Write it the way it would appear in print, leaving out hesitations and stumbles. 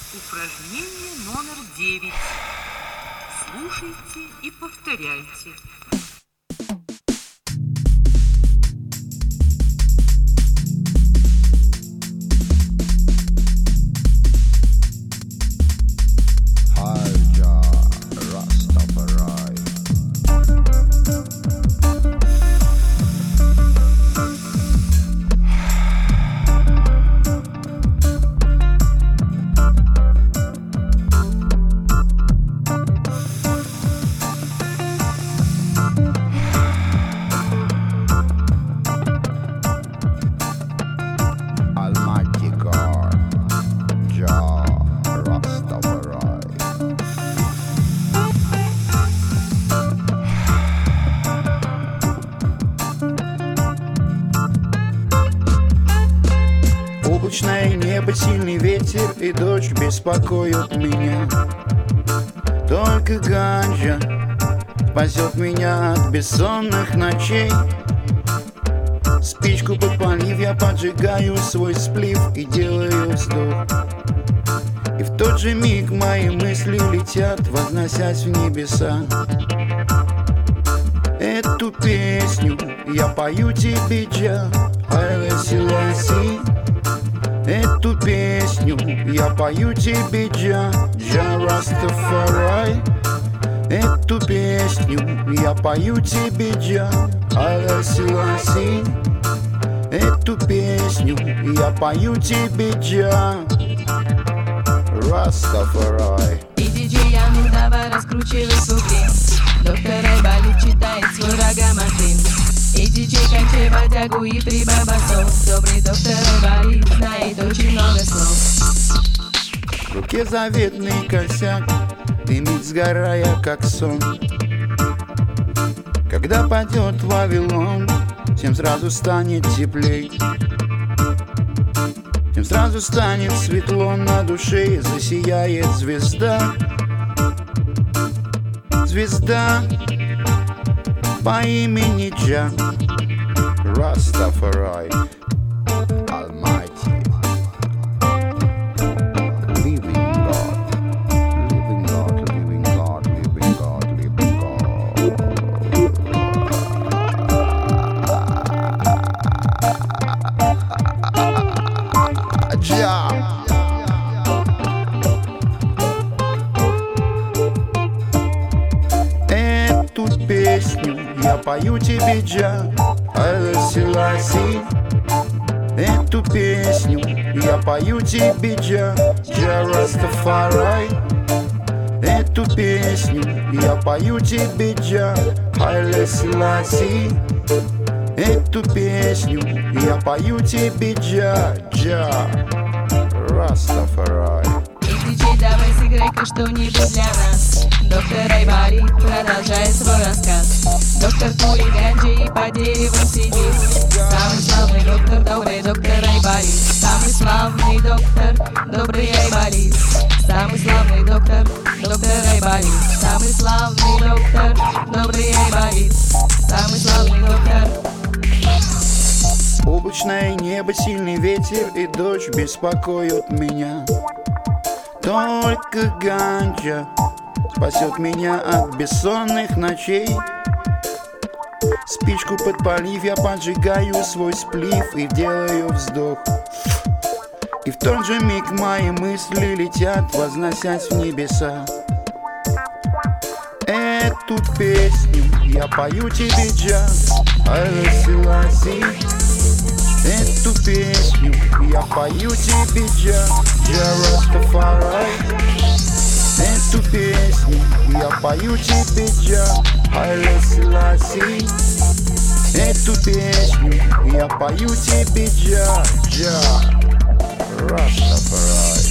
Упражнение номер 9. Слушайте и повторяйте. Облачное небо, сильный ветер и дождь беспокоят меня. Только ганджа спасет меня от бессонных ночей. Спичку подпалив, я поджигаю свой сплив и делаю вздох. И в тот же миг мои мысли летят, возносясь в небеса. Эту песню я пою тебе, Джа, Хайле Селаси. Эту песню я пою тебе, Джа, Джа Растафарай. Эту песню я пою тебе, Джа, Хайле Селаси. Эту песню я пою тебе, Джа Растафарай. И диджей, а ну давай раскручивай свой блин. Доктор Айболит читает свой рагамафин. И диджей, кончай бодягу и прибавь басов. Добрый доктор Айболит знает очень много слов. В руке заветный косяк дымит, сгорая как сон. Когда падет Вавилон, всем сразу станет теплей. Всем сразу станет светло на душе, засияет звезда. Звезда по имени Джа Растафарай. Almighty, living God, living God, living God, living God, living God. Джа. Эту песню я пою тебе, Джа, Хайле Селаси. Эту песню я пою тебе, Джа, Джа Растафарай. Эту песню я пою тебе, Джа, Хайле Селаси. Эту песню я пою тебе, Джа, Джа Растафарай. И диджей, давай сыграй-ка что-нибудь для нас. Доктор Айболит продолжает свой рассказ. Доктор курит ганджи и по деревам сидит. Самый славный доктор, добрый доктор Айболит. Самый славный доктор, добрый Айболит. Самый славный доктор, доктор Айболит. Самый славный доктор, добрый Айболит. Самый славный доктор. Облачное небо, сильный ветер и дождь беспокоят меня. Только ганджа спасет меня от бессонных ночей. Спичку подпалив, я поджигаю свой сплив и делаю вздох. И в тот же миг мои мысли летят, возносясь в небеса. Эту песню я пою тебе, Джа, Хайле Селаси. Эту песню я пою тебе, Джа, Джа Растафарай. Эту песню я пою тебе, Джа, Хайле Селаси. Эту песню я пою тебе, Джа, Джа Растафарай.